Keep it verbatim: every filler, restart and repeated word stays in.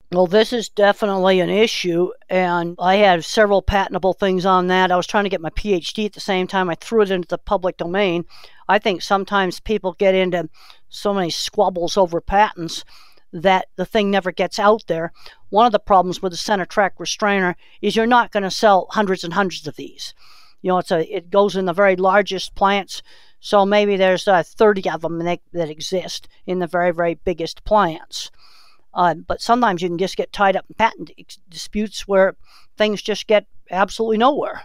Well, this is definitely an issue, and I had several patentable things on that. I was trying to get my PhD at the same time I threw it into the public domain. I think sometimes people get into so many squabbles over patents that the thing never gets out there. One of the problems with the center track restrainer is you're not going to sell hundreds and hundreds of these. You know, it's a it goes in the very largest plants, so maybe there's uh, thirty of them that, that exist in the very, very biggest plants. Uh, but sometimes you can just get tied up in patent disputes where things just get absolutely nowhere.